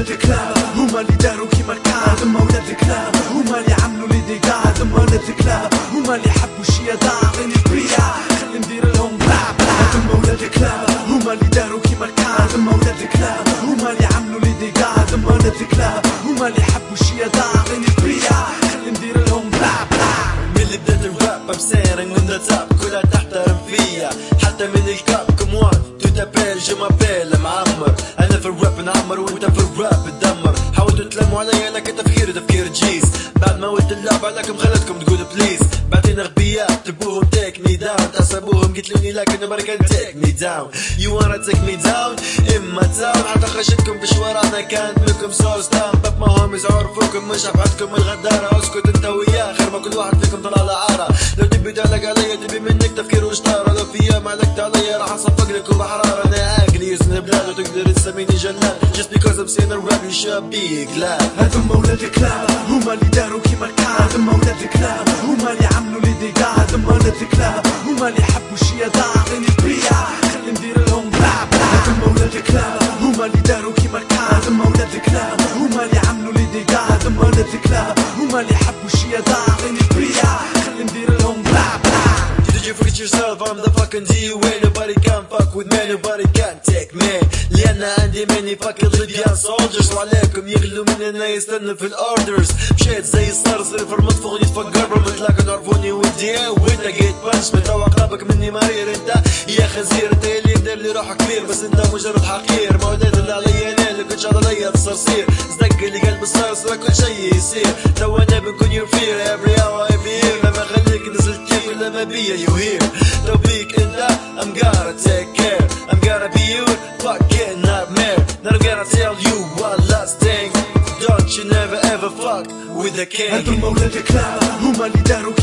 ولاد كلاب هما اللي داروا كيما كان. هما ولاد كلاب هما اللي عملوا لي ديكاد. هما ولاد كلاب هما اللي حبوا شي داغين البيا خلي ندير لهم بلا بلا. هما ولاد كلاب هما اللي داروا كيما كان. هما ولاد كلاب هما اللي عملوا لي ديكاد. هما ولاد كلاب هما اللي حبوا شي داغين البيا خلي ندير لهم بلا بلا. من اللي بدات الراب I'm saying من ذا تاب كلها تحترم فيا حتى من الكاب كموان تو تابيل جو مابيل معمر. انا في الراب نعمر وانت في الراب تدمر. حاولتوا تلموا عليا لكن تفكير جيز. بعد ما ولت اللعب عليكم خلتكم تقول بليز. بعدين غبيات تبوهم تيك مي داون. تحسبوهم قتلوني لكن بركة تيك مي داون. يو وانا تيك مي داون اما تاون. حتى خرجتكم بشوارعنا كانت منكم سوس داون. باب ما هم يعرفوكم مش عندكم الغدارة. اسكت انت وياه خير ما كل واحد فيكم طلع لعارة. لو تبي تعلق عليا تبي منك تفكير وشطارة. لو في ايام علقت عليا راح اصفق لكم بحرارة. انا اكلي يسن بلاد وتقدر تسميني جلاد. Just because I'm saying a rap you should be glad. هذوما ولاد كلاب هما اللي داروا كيما كان. هذوما ولاد كلاب هما اللي عملوا لي ديكاد. هذوما ولاد كلاب هما اللي حبوا شي داغين البيا خلي ندير لهم بلا بلا. هذوما ولاد كلاب هما اللي داروا كيما كان. هذوما ولاد كلاب هما اللي عملوا لي ديكاد. هذوما ولاد كلاب هما اللي حبوا شي داغين البيا خلي ندير لهم بلا بلا. Did you forget yourself? I'm the fucking DUA. Nobody can fuck with me, nobody can take me. لأن عندي ماني fucking Libyan soldiers. وعليكم يغلوا مننا يستنوا في الاوردرز. مشيت زي الصرصر في المطفخ يتفكر بالمطلق نعرفوني ودي وانت جيت بنش. متروق قلبك مني مرير انت يا خنزير. انت اللي مدير لي روحك كبير بس انت مجرد حقير. ما وديت اللي عليا انا اللي كنت شاطر عليا تصرصير. صدق اللي قلب الصرصر كل شي يصير. تو انا بنكون your fear every hour every year. لما خليك نزلت كيف كل ما بيا you here. تو بيك انت I'm gonna take care. I'm gonna be your fucking nightmare. Now I'm gonna tell you one last thing. Don't you never ever fuck with a king. هذوما ولاد كلاب هما اللي داروا